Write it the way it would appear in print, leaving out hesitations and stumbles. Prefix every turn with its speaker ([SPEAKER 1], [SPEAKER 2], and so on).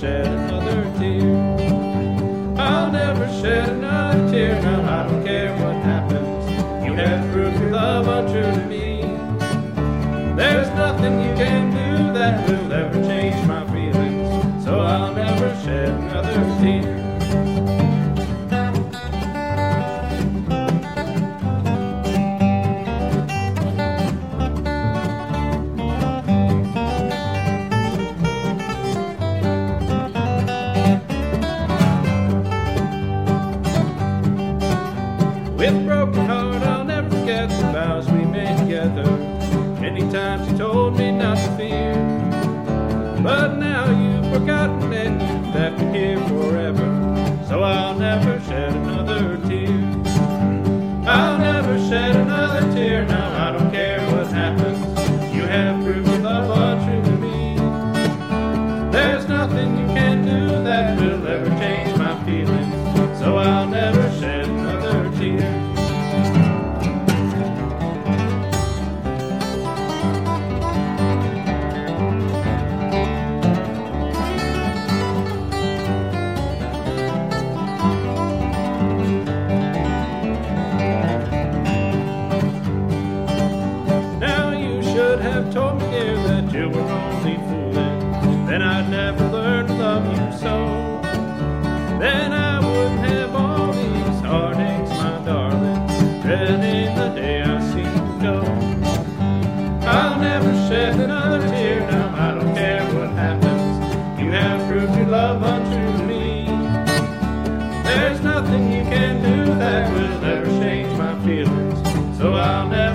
[SPEAKER 1] shed another tear. I'll never shed another tear. No, I don't care what happens. You have proved your love untrue to me. There's nothing you can do that will ever change my feelings, so I'll never shed another tear. With a broken heart, I'll never forget the vows we made together. Many times you told me not to fear, but now you've forgotten and you've left me here forever, so I'll never shed another tear. I'll never shed another tear. Now I don't care what happens. You have proved your love untrue to me. There's nothing you can do that will ever change my feelings, so I'll never shed another tear. Have told me, dear, that you were only fooling. Then I'd never learn to love you so. Then I wouldn't have all these heartaches, my darling, dreading the day I see you go. I'll never shed another tear. Now I don't care what happens. You have proved your love untrue to me. There's nothing you can do that will ever change my feelings, so I'll never